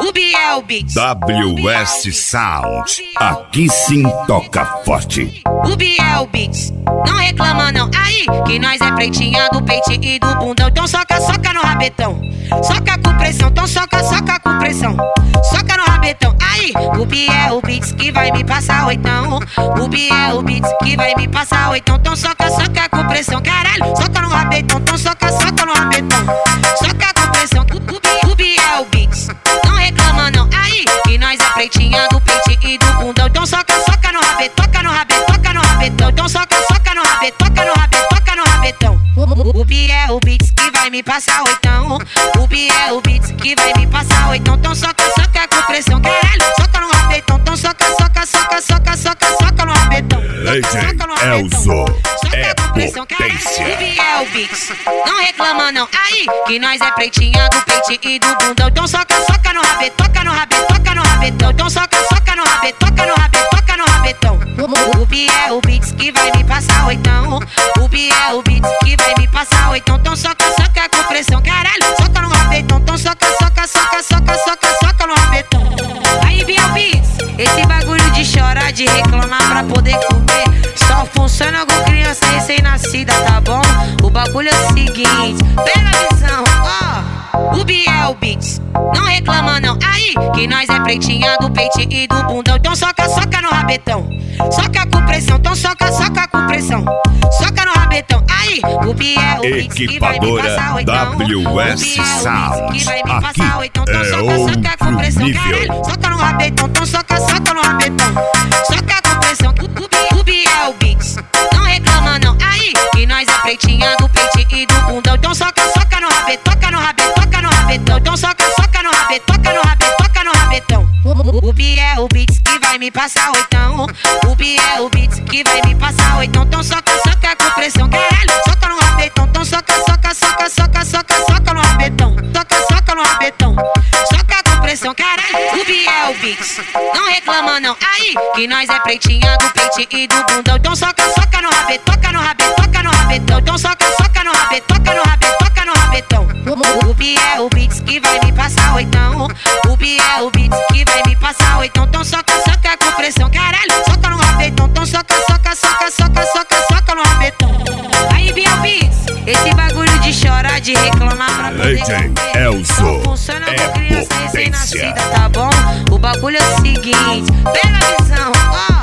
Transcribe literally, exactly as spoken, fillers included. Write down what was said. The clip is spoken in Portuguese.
O Biel Beats. W S Sound. Aqui sim toca forte. O Biel Beats. Não reclama não. Aí, que nós é pretinha do peito e do bundão. Então soca, soca no rabetão. Soca com pressão. Então soca, soca com pressão. Soca no rabetão. Aí, o Biel Beats que vai me passar oitão. O Biel Beats que vai me passar oitão. Então soca, soca com pressão. Caralho, soca no rabetão. Então soca, soca no rabetão. Soca com pressão. O, o, o Biel Beats. Não reclama não. Aí, que nós é pretinha do peito e do bundão. Então soca, soca no rabetão. Toca no rabetão, toca no rabetão. Então soca, soca no rabetão. Toca no rabetão, toca no rabetão. O, o Biel Beats que vai me passar oitão. O Biel Beats que vai me passar oitão. Então soca, soca com pressão. Caralho, soca no rabetão. Então soca, soca, soca, soca, soca, soca no rabetão. Soca no rabetão. Soca é com pressão. Caralho, potência. o Biel Beats. Não reclama não. Aí, que nós é pretinha do peito e do bundão. Então soca, soca no rabetão. Toca no rabetão, toca no rabetão. Então soca, soca no rabetão. Toca no rabetão, toca no rabetão. O, o Biel Beats que vai me passar oitão. O Biel Beats que vai me passar oitão. Então soca, soca com pressão. Caralho, soca no rabetão. Então soca, soca, soca, soca, soca, soca no rabetão. Aí, Biel Beats, esse bagulho de chorar, de reclamar pra poder comer, só funciona com criança recém-nascida, tá bom? O bagulho é o seguinte, pega a visão, ó. O Biel Beats, não reclama não. Aí, que nós é pretinha do peito e do bundão. Então soca, soca no rabetão. Soca com pressão, então soca, soca com pressão. Soca no rabetão. Aí, o Biel Beats que vai me passar oitão. W S Sound. Que vai me passar Aqui oitão. Então é soca, soca com outro pressão. nível. Caralho, soca no rabetão. Então soca, soca no rabetão. Soca com pressão. O, o, o Biel Beats, não reclama não. Aí, que nós é pretinha do peito e do bundão. Então soca, soca no rabetão. Toca no rabetão, toca no rabetão. Então soca, soca no rabetão. Toca no rabetão, toca no rabetão. O, o Biel Beats que vai me passar oitão. O Biel Beats que vai me passar oitão. Então soca, soca com pressão. Caralho, soca no rabetão. Então soca, soca, soca, soca, soca, soca no rabetão. Soca, soca no rabetão. Soca com pressão. Caralho, o Biel Beats, não reclama não. Aí, que nós é pretinha do peito e do bundão. Então soca, soca no rabetão. Toca no rabetão, toca no rabetão. Então soca, soca no rabetão. Toca no rabetão, toca no rabetão. O, o Biel Beats que vai me passar oitão. O Biel Beats que vai me passar oitão. Então soca, soca com pressão. Caralho, soca no rabetão. Então soca, soca, soca, soca, soca, soca no rabetão. Aí, Biel Beats, esse bagulho de chorar, de reclamar pra poder comer, Elzo, só funciona é com criança potência. recém-nascida, tá bom? O bagulho é o seguinte, pega a visão, ó.